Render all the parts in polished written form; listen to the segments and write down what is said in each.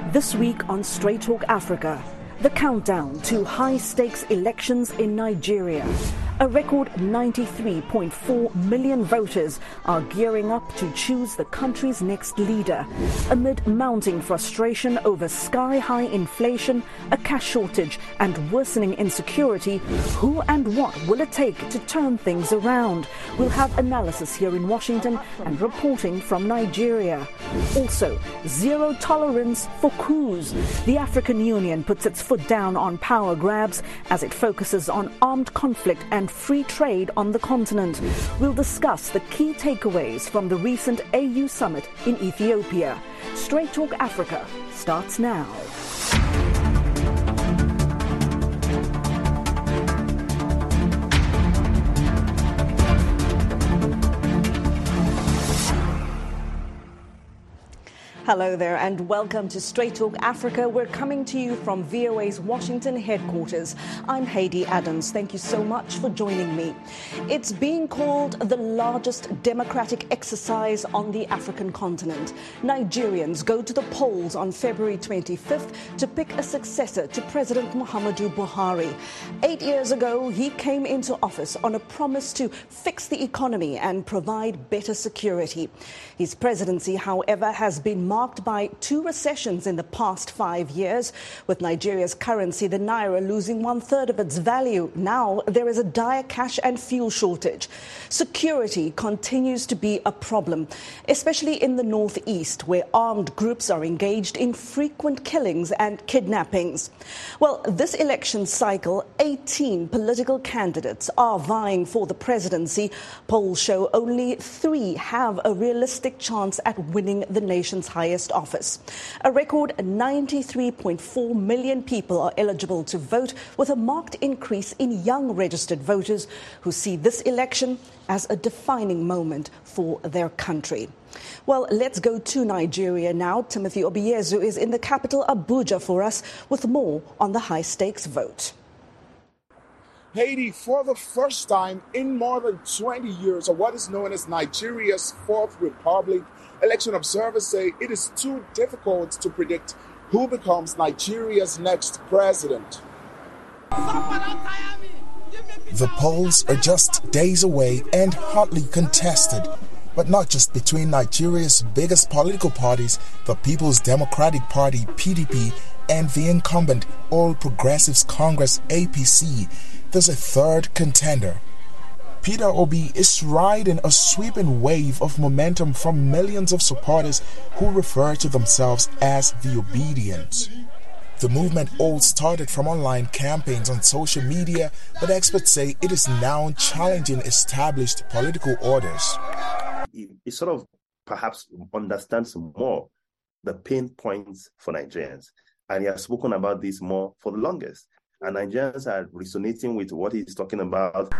This week on Straight Talk Africa, the countdown to high-stakes elections in Nigeria. A record 93.4 million voters are gearing up to choose the country's next leader. Amid mounting frustration over sky-high inflation, a cash shortage and worsening insecurity, who and what will it take to turn things around? We'll have analysis here in Washington and reporting from Nigeria. Also, zero tolerance for coups. The African Union puts its foot down on power grabs as it focuses on armed conflict and free trade on the continent. We'll discuss the key takeaways from the recent AU summit in Ethiopia. Straight Talk Africa starts now. Hello there and welcome to Straight Talk Africa. We're coming to you from VOA's Washington headquarters. I'm Haydee Adams. Thank you so much for joining me. It's being called the largest democratic exercise on the African continent. Nigerians go to the polls on February 25th to pick a successor to President Muhammadu Buhari. 8 years ago, he came into office on a promise to fix the economy and provide better security. His presidency, however, has been marked by two recessions in the past 5 years, with Nigeria's currency, the naira, losing 1/3 of its value. Now there is a dire cash and fuel shortage. Security continues to be a problem, especially in the northeast, where armed groups are engaged in frequent killings and kidnappings. Well, this election cycle, 18 political candidates are vying for the presidency. Polls show only 3 have a realistic chance at winning the nation's highest office. A record 93.4 million people are eligible to vote, with a marked increase in young registered voters who see this election as a defining moment for their country. Well, let's go to Nigeria now. Timothy Obiezu is in the capital, Abuja, for us with more on the high-stakes vote. Haydee, for the first time in more than 20 years, of what is known as Nigeria's Fourth Republic, election observers say it is too difficult to predict who becomes Nigeria's next president. The polls are just days away and hotly contested, but not just between Nigeria's biggest political parties, the People's Democratic Party, PDP, and the incumbent All Progressives Congress, APC. There's a third contender. Peter Obi is riding a sweeping wave of momentum from millions of supporters who refer to themselves as the Obedients. The movement all started from online campaigns on social media, but experts say it is now challenging established political orders. It sort of perhaps understands more the pain points for Nigerians, and he has spoken about this more for the longest. And Nigerians are resonating with what he's talking about.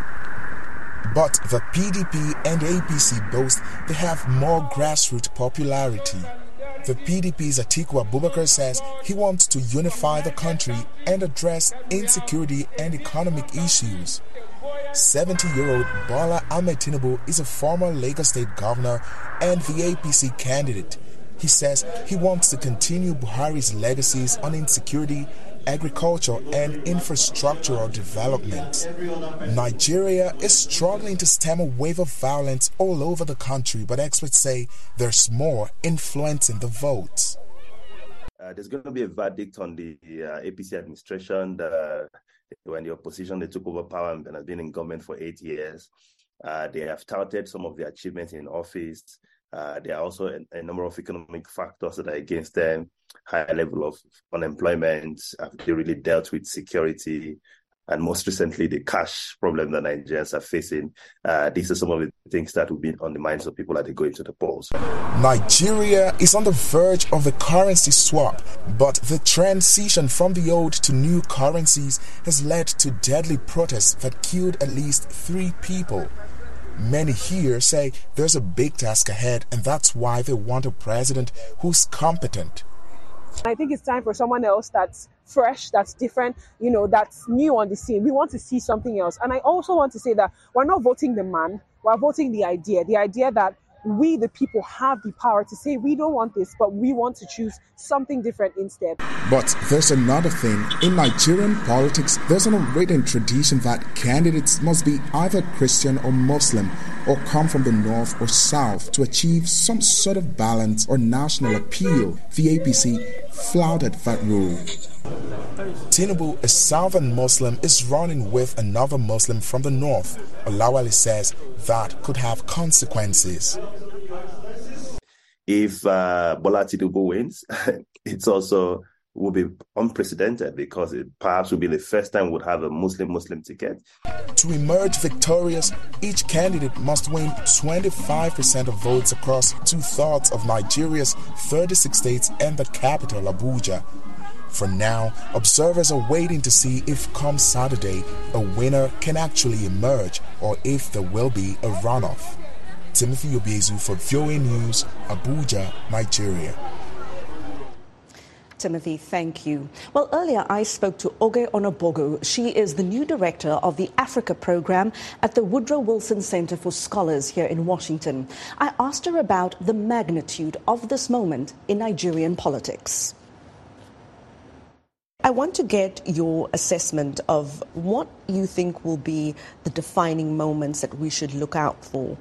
But the PDP and APC boast they have more grassroots popularity. The PDP's Atiku Abubakar says he wants to unify the country and address insecurity and economic issues. 70-year-old Bola Ahmed Tinubu is a former Lagos State governor and the APC candidate. He says he wants to continue Buhari's legacies on insecurity, agriculture, and infrastructural development. Nigeria is struggling to stem a wave of violence all over the country, but experts say there's more influencing the votes. There's going to be a verdict on the APC administration. When the opposition they took over power and have been in government for 8 years, they have touted some of their achievements in office. There are also a number of economic factors that are against them. High level of unemployment. Have they really dealt with security? And most recently, the cash problem that Nigerians are facing. These are some of the things that will be on the minds of people as they go into the polls. Nigeria is on the verge of a currency swap, but the transition from the old to new currencies has led to deadly protests that killed at least 3 people. Many here say there's a big task ahead, and that's why they want a president who's competent. I think it's time for someone else that's fresh, that's different, that's new on the scene. We want to see something else. And I also want to say that we're not voting the man, we're voting the idea that we, the people, have the power to say we don't want this, but we want to choose something different instead. But there's another thing. In Nigerian politics, there's an unwritten tradition that candidates must be either Christian or Muslim or come from the north or south to achieve some sort of balance or national appeal. The APC flouted that rule. Tinubu, a southern Muslim, is running with another Muslim from the north. Olawale says that could have consequences. If Bola Tinubu wins, it's also will be unprecedented because it perhaps will be the first time we'll have a Muslim ticket. To emerge victorious, each candidate must win 25% of votes across 2/3 of Nigeria's 36 states and the capital, Abuja. For now, observers are waiting to see if come Saturday a winner can actually emerge or if there will be a runoff. Timothy Obiezu for VOA News, Abuja, Nigeria. Timothy, thank you. Well, earlier I spoke to Oge Onobogo. She is the new director of the Africa program at the Woodrow Wilson Center for Scholars here in Washington. I asked her about the magnitude of this moment in Nigerian politics. I want to get your assessment of what you think will be the defining moments that we should look out for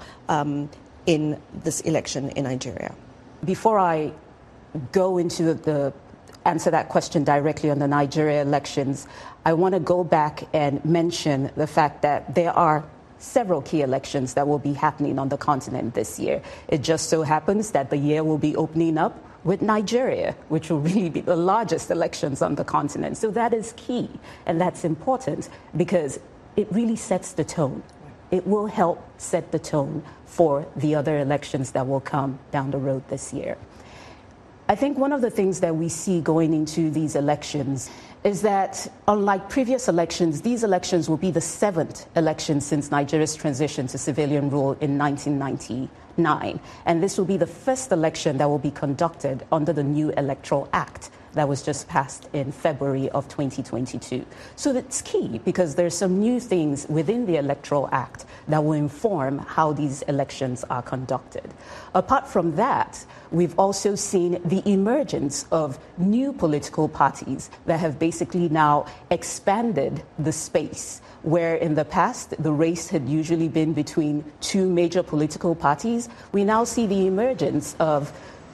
in this election in Nigeria. Before I go into the answer that question directly on the Nigeria elections, I want to go back and mention the fact that there are several key elections that will be happening on the continent this year. It just so happens that the year will be opening up with Nigeria, which will really be the largest elections on the continent. So that is key, and that's important because it really sets the tone. It will help set the tone for the other elections that will come down the road this year. I think one of the things that we see going into these elections is that, unlike previous elections, these elections will be the 7th election since Nigeria's transition to civilian rule in 1999. And this will be the first election that will be conducted under the new Electoral Act that was just passed in February of 2022. So that's key because there's some new things within the Electoral Act that will inform how these elections are conducted. Apart from that, we've also seen the emergence of new political parties that have basically now expanded the space, where in the past the race had usually been between two major political parties. We now see the emergence of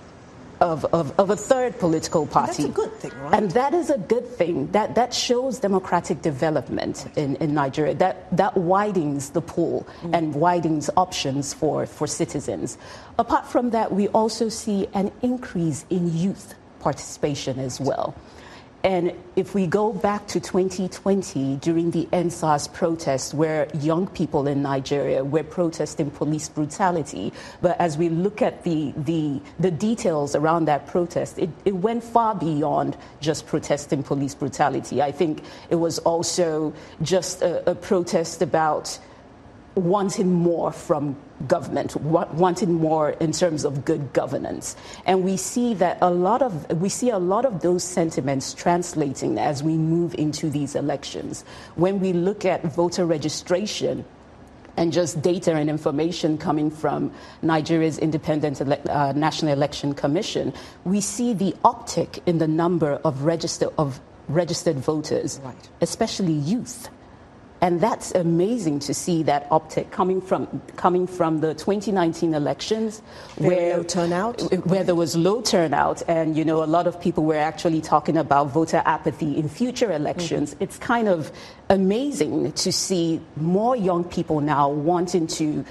a third political party. And that's a good thing, right? And that is a good thing. That shows democratic development in Nigeria. That widens the pool and widens options for citizens. Apart from that, we also see an increase in youth participation as well. And if we go back to 2020, during the EndSARS protests, where young people in Nigeria were protesting police brutality, but as we look at the details around that protest, it went far beyond just protesting police brutality. I think it was also just a protest about wanting more from government, wanting more in terms of good governance. And we see that a lot of those sentiments translating as we move into these elections. When we look at voter registration and just data and information coming from Nigeria's Independent National Election Commission, we see the uptick in the number of registered voters, right, especially youth. And that's amazing to see that uptick coming from the 2019 elections, where there was low turnout, and a lot of people were actually talking about voter apathy in future elections. Mm-hmm. It's kind of amazing to see more young people now wanting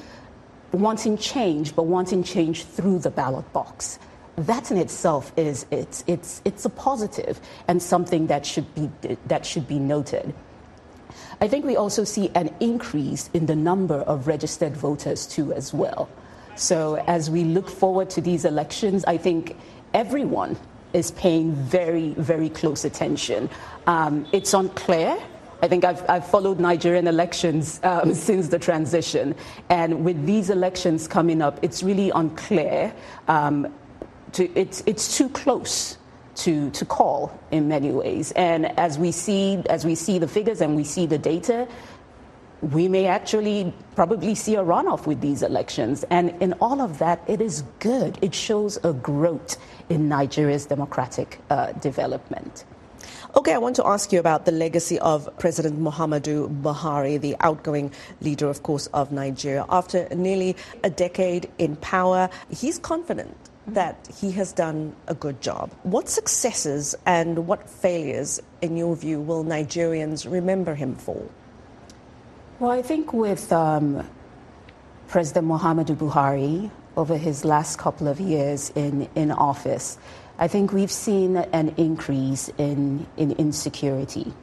change, but wanting change through the ballot box. That in itself it's a positive and something that should be noted. I think we also see an increase in the number of registered voters too as well. So as we look forward to these elections, I think everyone is paying very, very close attention. It's unclear. I think I've followed Nigerian elections since the transition. And with these elections coming up, it's really unclear. It's too close to call in many ways. And as we see the figures and we see the data, we may actually probably see a runoff with these elections. And in all of that, it is good. It shows a growth in Nigeria's democratic development. Okay, I want to ask you about the legacy of President Muhammadu Buhari, the outgoing leader, of course, of Nigeria. After nearly a decade in power, he's confident that he has done a good job. What successes and what failures, in your view, will Nigerians remember him for? Well, I think with President Muhammadu Buhari, over his last couple of years in office, I think we've seen an increase in insecurity.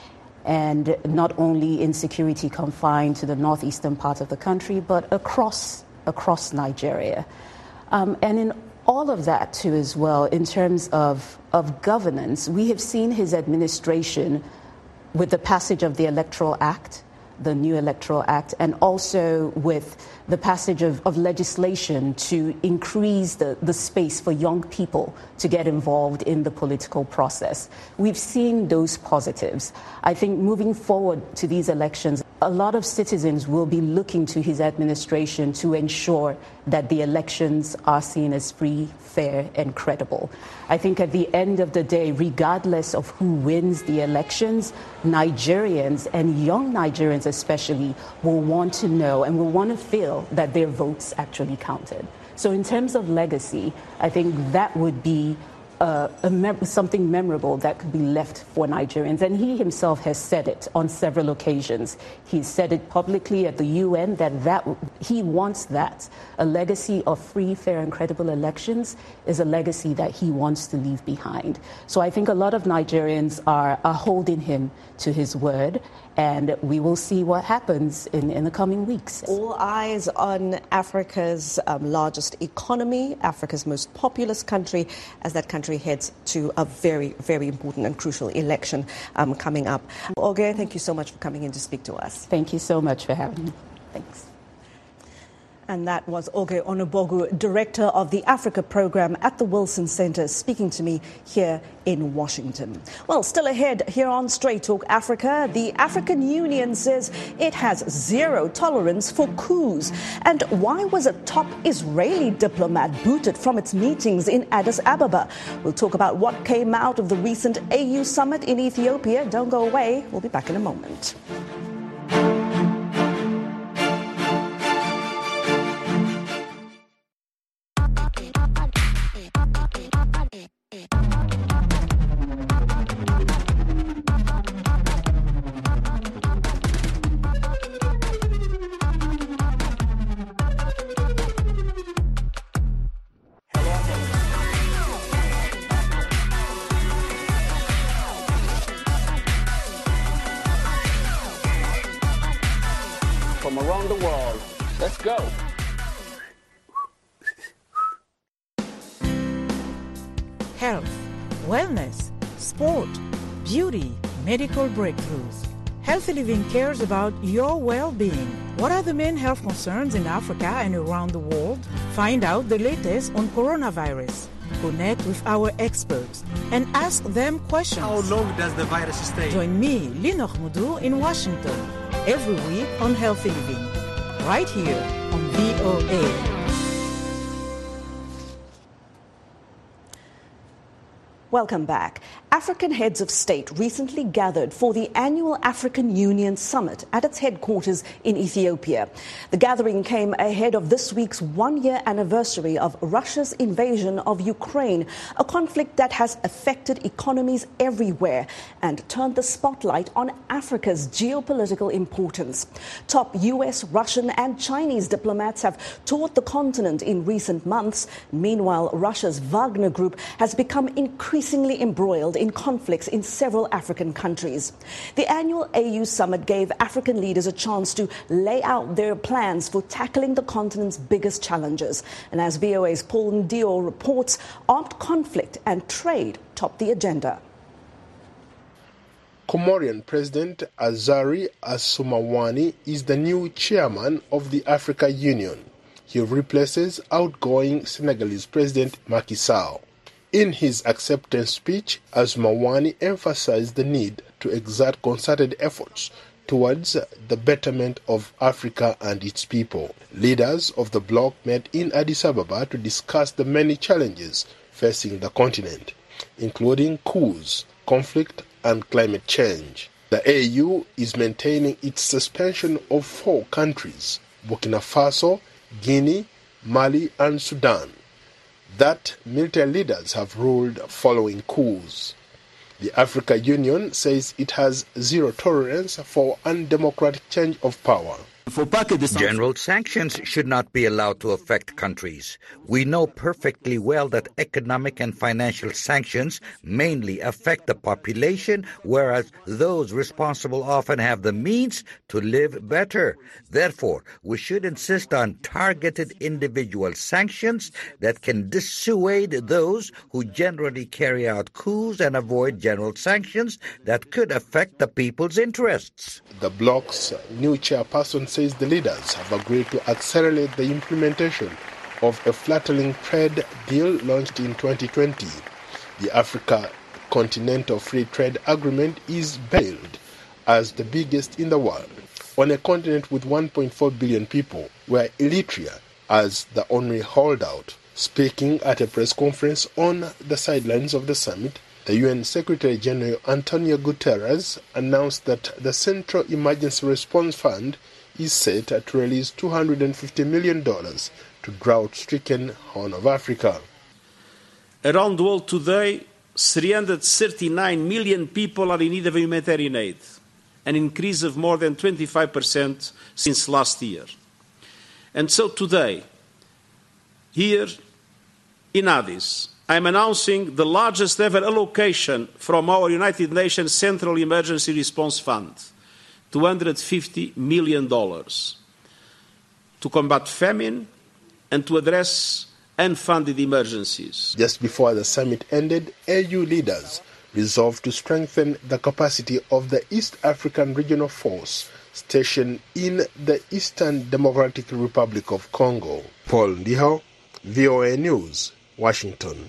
And not only insecurity confined to the northeastern part of the country, but across Nigeria. And in all of that, too, as well, in terms of governance, we have seen his administration with the passage of the Electoral Act, the new Electoral Act, and also with the passage of legislation to increase the space for young people to get involved in the political process. We've seen those positives. I think moving forward to these elections, a lot of citizens will be looking to his administration to ensure that the elections are seen as free, fair, and credible. I think at the end of the day, regardless of who wins the elections, Nigerians, and young Nigerians especially, will want to know and will want to feel that their votes actually counted. So in terms of legacy, I think that would be something memorable that could be left for Nigerians. And he himself has said it on several occasions. He's said it publicly at the UN that he wants that. A legacy of free, fair, and credible elections is a legacy that he wants to leave behind. So I think a lot of Nigerians are holding him to his word, and we will see what happens in the coming weeks. All eyes on Africa's largest economy, Africa's most populous country, as that country heads to a very, very important and crucial election coming up. Oge, thank you so much for coming in to speak to us. Thank you so much for having me. Thanks. And that was Oge Onubogu, Director of the Africa Program at the Wilson Center, speaking to me here in Washington. Well, still ahead here on Straight Talk Africa, the African Union says it has zero tolerance for coups. And why was a top Israeli diplomat booted from its meetings in Addis Ababa? We'll talk about what came out of the recent AU summit in Ethiopia. Don't go away. We'll be back in a moment. From around the world. Let's go. Health, wellness, sport, beauty, medical breakthroughs. Healthy Living cares about your well-being. What are the main health concerns in Africa and around the world? Find out the latest on coronavirus. Connect with our experts and ask them questions. How long does the virus stay? Join me, Linoch Mudu, in Washington, every week on Healthy Living, right here on VOA. Welcome back. African heads of state recently gathered for the annual African Union Summit at its headquarters in Ethiopia. The gathering came ahead of this week's one-year anniversary of Russia's invasion of Ukraine, a conflict that has affected economies everywhere and turned the spotlight on Africa's geopolitical importance. Top U.S., Russian and Chinese diplomats have toured the continent in recent months. Meanwhile, Russia's Wagner Group has become increasingly embroiled in conflicts in several African countries. The annual AU summit gave African leaders a chance to lay out their plans for tackling the continent's biggest challenges. And as VOA's Paul Ndio reports, armed conflict and trade topped the agenda. Comorian President Azali Assoumani is the new chairman of the Africa Union. He replaces outgoing Senegalese President Macky Sall. In his acceptance speech, Assoumani emphasized the need to exert concerted efforts towards the betterment of Africa and its people. Leaders of the bloc met in Addis Ababa to discuss the many challenges facing the continent, including coups, conflict, and climate change. The AU is maintaining its suspension of 4 countries, Burkina Faso, Guinea, Mali, and Sudan, that military leaders have ruled following coups. The Africa Union says it has zero tolerance for undemocratic change of power. General sanctions should not be allowed to affect countries. We know perfectly well that economic and financial sanctions mainly affect the population, whereas those responsible often have the means to live better. Therefore, we should insist on targeted individual sanctions that can dissuade those who generally carry out coups and avoid general sanctions that could affect the people's interests. The bloc's new chairperson says the leaders have agreed to accelerate the implementation of a fledgling trade deal launched in 2020. The Africa Continental Free Trade Agreement is hailed as the biggest in the world. On a continent with 1.4 billion people, where Eritrea as the only holdout. Speaking at a press conference on the sidelines of the summit, the UN Secretary General Antonio Guterres announced that the Central Emergency Response Fund is set to release $250 million to drought-stricken Horn of Africa. Around the world today, 339 million people are in need of humanitarian aid, an increase of more than 25% since last year. And so today, here in Addis, I'm announcing the largest ever allocation from our United Nations Central Emergency Response Fund, $250 million, to combat famine and to address unfunded emergencies. Just before the summit ended, AU leaders resolved to strengthen the capacity of the East African Regional Force stationed in the Eastern Democratic Republic of Congo. Paul Ndiho, VOA News, Washington.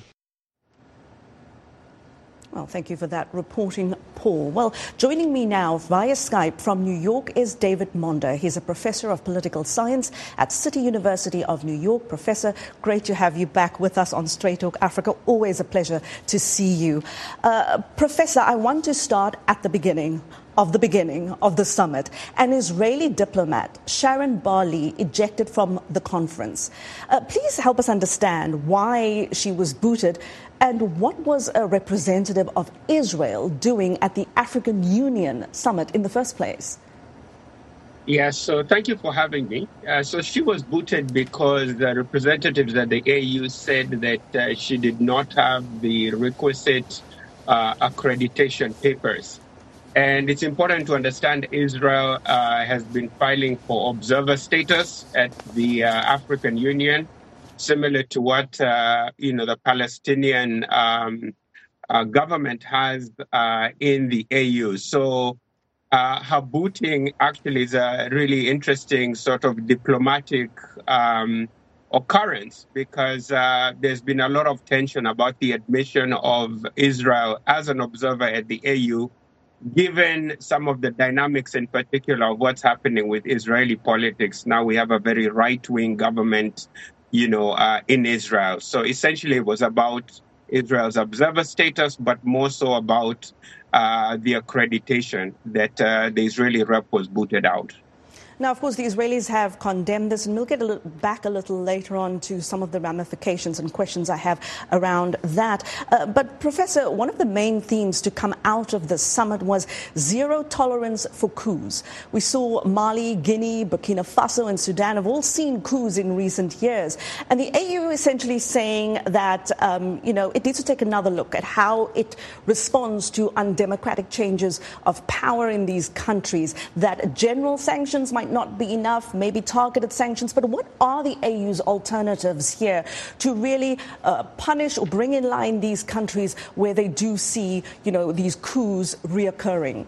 Well, thank you for that reporting, Paul. Well, joining me now via Skype from New York is David Monda. He's a professor of political science at City University of New York. Professor, great to have you back with us on Straight Talk Africa. Always a pleasure to see you. Professor, I want to start at the beginning of the summit. An Israeli diplomat, Sharon Barley, ejected from the conference. Please help us understand why she was booted and what was a representative of Israel doing at the African Union summit in the first place? Yes, so thank you for having me. So she was booted because the representatives at the AU said that she did not have the requisite accreditation papers. And it's important to understand Israel has been filing for observer status at the African Union, similar to what the Palestinian government has in the AU. So her booting actually is a really interesting sort of diplomatic occurrence because there's been a lot of tension about the admission of Israel as an observer at the AU, given some of the dynamics in particular of what's happening with Israeli politics. Now we have a very right-wing government, in Israel. So essentially it was about Israel's observer status, but more so about the accreditation that the Israeli rep was booted out. Now, of course, the Israelis have condemned this, and we'll get back a little later on to some of the ramifications and questions I have around that. But, Professor, one of the main themes to come out of the summit was zero tolerance for coups. We saw Mali, Guinea, Burkina Faso and Sudan have all seen coups in recent years. And the AU essentially saying that, it needs to take another look at how it responds to undemocratic changes of power in these countries, that general sanctions might not be enough, maybe targeted sanctions. But what are the AU's alternatives here to really punish or bring in line these countries where they do see, these coups reoccurring?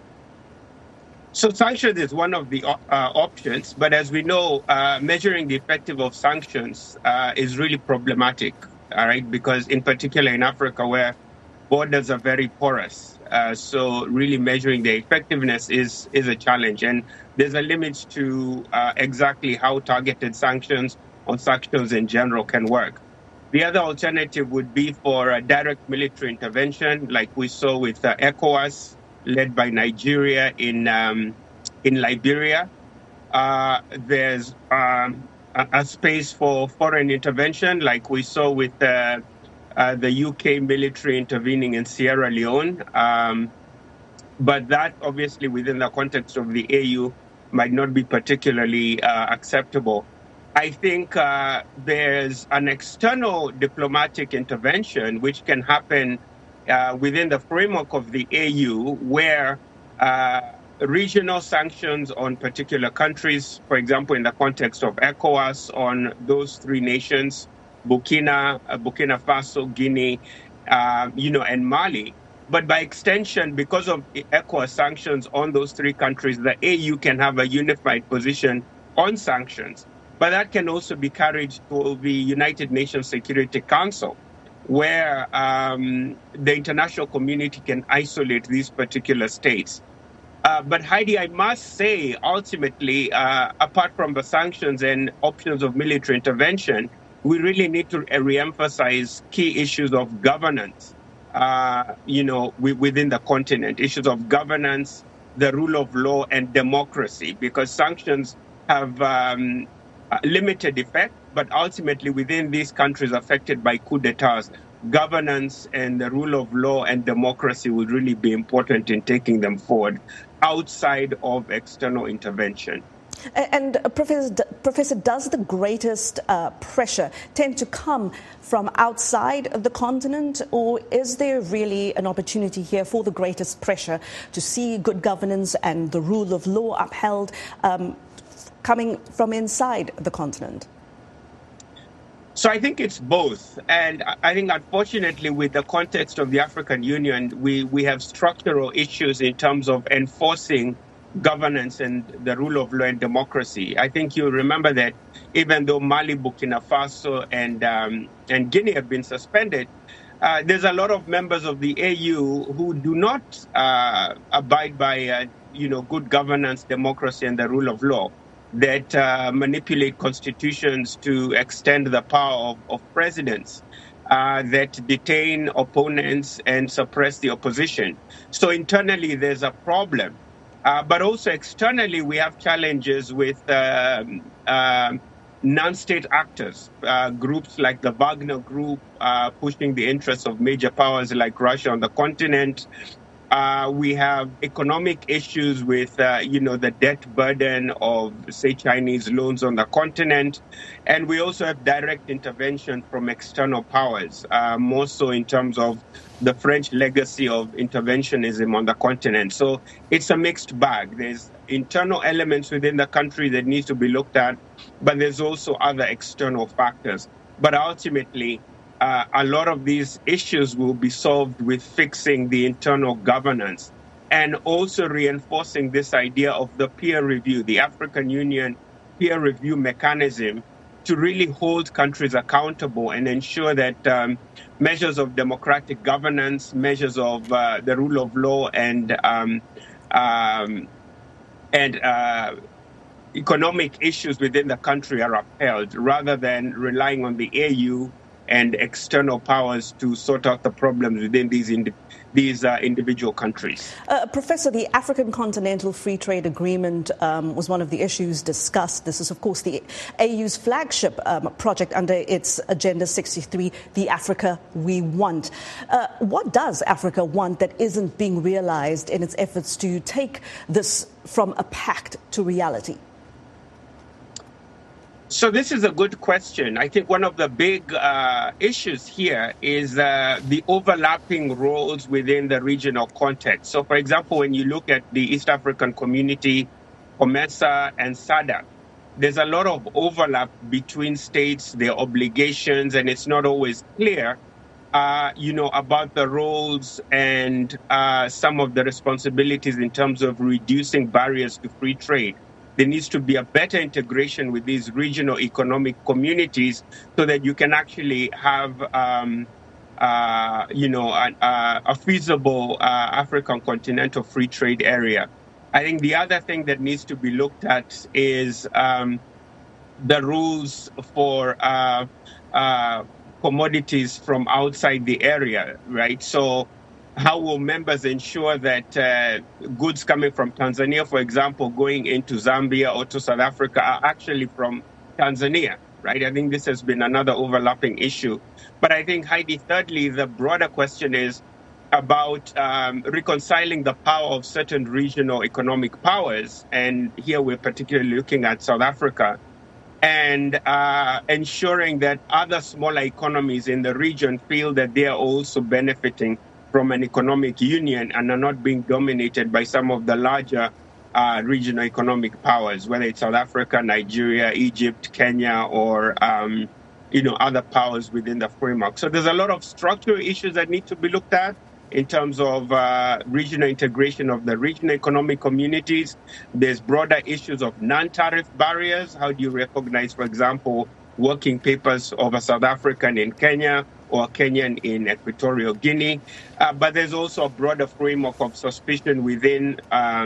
So sanctions is one of the options. But as we know, measuring the effectiveness of sanctions is really problematic, all right? Because in particular in Africa, where borders are very porous, So really measuring their effectiveness is a challenge. And there's a limit to exactly how targeted sanctions or sanctions in general can work. The other alternative would be for a direct military intervention, like we saw with ECOWAS, led by Nigeria in Liberia. There's a space for foreign intervention, like we saw with the UK military intervening in Sierra Leone. But that, obviously, within the context of the AU, might not be particularly acceptable. I think there's an external diplomatic intervention which can happen within the framework of the AU, where regional sanctions on particular countries, for example, in the context of ECOWAS, on those three nations, Burkina Faso, Guinea, and Mali. But by extension, because of ECOWAS sanctions on those three countries, the AU can have a unified position on sanctions. But that can also be carried to the United Nations Security Council, where the international community can isolate these particular states. But Heidi, I must say, ultimately, apart from the sanctions and options of military intervention, we really need to re-emphasize key issues of governance, within the continent, issues of governance, the rule of law, and democracy, because sanctions have limited effect, but ultimately within these countries affected by coup d'etats, governance and the rule of law and democracy would really be important in taking them forward outside of external intervention. And Professor, does the greatest pressure tend to come from outside the continent, or is there really an opportunity here for the greatest pressure to see good governance and the rule of law upheld coming from inside the continent? So I think it's both. And I think, unfortunately, with the context of the African Union, we have structural issues in terms of enforcing governance and the rule of law and democracy. I think you remember that even though Mali, Burkina Faso, and Guinea have been suspended, there's a lot of members of the AU who do not abide by good governance, democracy, and the rule of law, that manipulate constitutions to extend the power of presidents, that detain opponents and suppress the opposition. So internally, there's a problem. But also externally, we have challenges with non-state actors, groups like the Wagner Group, pushing the interests of major powers like Russia on the continent. We have economic issues with, the debt burden of, say, Chinese loans on the continent. And we also have direct intervention from external powers, more so in terms of the French legacy of interventionism on the continent. So it's a mixed bag. There's internal elements within the country that need to be looked at, but there's also other external factors. But ultimately, a lot of these issues will be solved with fixing the internal governance and also reinforcing this idea of the peer review, the African Union peer review mechanism, to really hold countries accountable and ensure that measures of democratic governance, measures of the rule of law and economic issues within the country are upheld, rather than relying on the AU and external powers to sort out the problems within these individual countries. Professor, the African Continental Free Trade Agreement was one of the issues discussed. This is, of course, the AU's flagship project under its Agenda 63, the Africa We Want. What does Africa want that isn't being realized in its efforts to take this from a pact to reality? So this is a good question. I think one of the big issues here is the overlapping roles within the regional context. So, for example, when you look at the East African Community, COMESA, and SADC, there's a lot of overlap between states, their obligations, and it's not always clear, about the roles and some of the responsibilities in terms of reducing barriers to free trade. There needs to be a better integration with these regional economic communities so that you can actually have a feasible African continental free trade area. I think the other thing that needs to be looked at is the rules for commodities from outside the area, right? So how will members ensure that goods coming from Tanzania, for example, going into Zambia or to South Africa are actually from Tanzania, right? I think this has been another overlapping issue. But I think, Heidi, thirdly, the broader question is about reconciling the power of certain regional economic powers. And here we're particularly looking at South Africa, and ensuring that other smaller economies in the region feel that they are also benefiting from an economic union and are not being dominated by some of the larger regional economic powers, whether it's South Africa, Nigeria, Egypt, Kenya, or other powers within the framework. So there's a lot of structural issues that need to be looked at in terms of regional integration of the regional economic communities. There's broader issues of non-tariff barriers. How do you recognize, for example, working papers of a South African in Kenya or Kenyan in Equatorial Guinea? But there's also a broader framework of suspicion within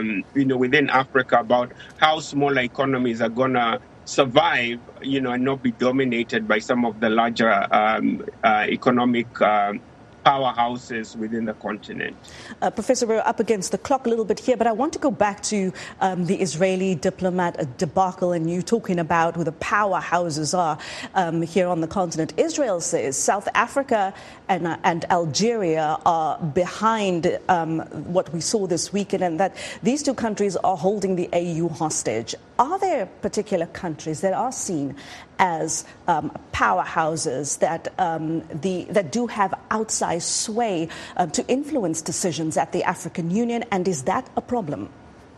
Africa about how smaller economies are going to survive, and not be dominated by some of the larger economic powerhouses within the continent. Professor, we're up against the clock a little bit here, but I want to go back to the Israeli diplomat debacle and you talking about who the powerhouses are here on the continent. Israel says South Africa and Algeria are behind what we saw this weekend, and that these two countries are holding the AU hostage. Are there particular countries that are seen as powerhouses that do have outsized sway to influence decisions at the African Union, and is that a problem?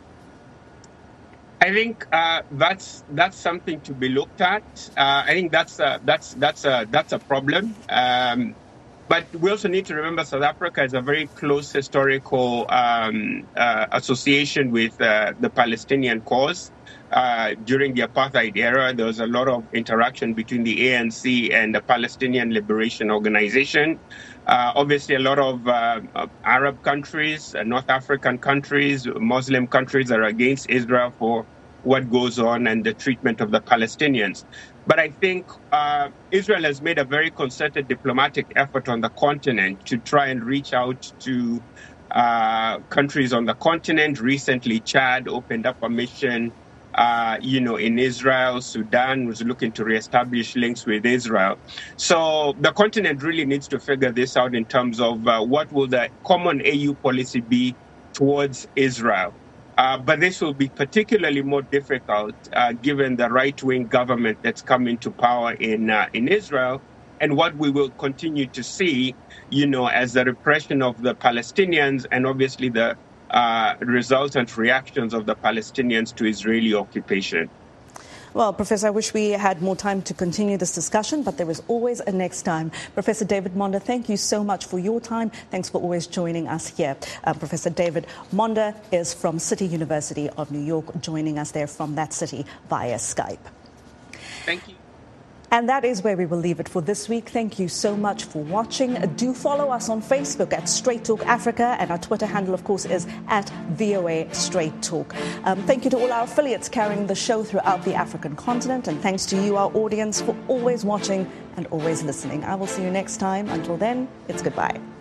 I think that's something to be looked at. I think that's a problem. But we also need to remember South Africa has a very close historical association with the Palestinian cause. During the apartheid era, there was a lot of interaction between the ANC and the Palestinian Liberation Organization. Obviously, a lot of Arab countries, North African countries, Muslim countries are against Israel for what goes on and the treatment of the Palestinians. But I think Israel has made a very concerted diplomatic effort on the continent to try and reach out to countries on the continent. Recently, Chad opened up a mission in Israel. Sudan was looking to reestablish links with Israel. So the continent really needs to figure this out in terms of what will the common AU policy be towards Israel. But this will be particularly more difficult given the right-wing government that's come into power in Israel, and what we will continue to see, as the repression of the Palestinians and obviously the resultant reactions of the Palestinians to Israeli occupation. Well, Professor, I wish we had more time to continue this discussion, but there is always a next time. Professor David Monda, thank you so much for your time. Thanks for always joining us here. Professor David Monda is from City University of New York, joining us there from that city via Skype. Thank you. And that is where we will leave it for this week. Thank you so much for watching. Do follow us on Facebook at Straight Talk Africa, and our Twitter handle, of course, is at VOA Straight Talk. Thank you to all our affiliates carrying the show throughout the African continent, and thanks to you, our audience, for always watching and always listening. I will see you next time. Until then, it's goodbye.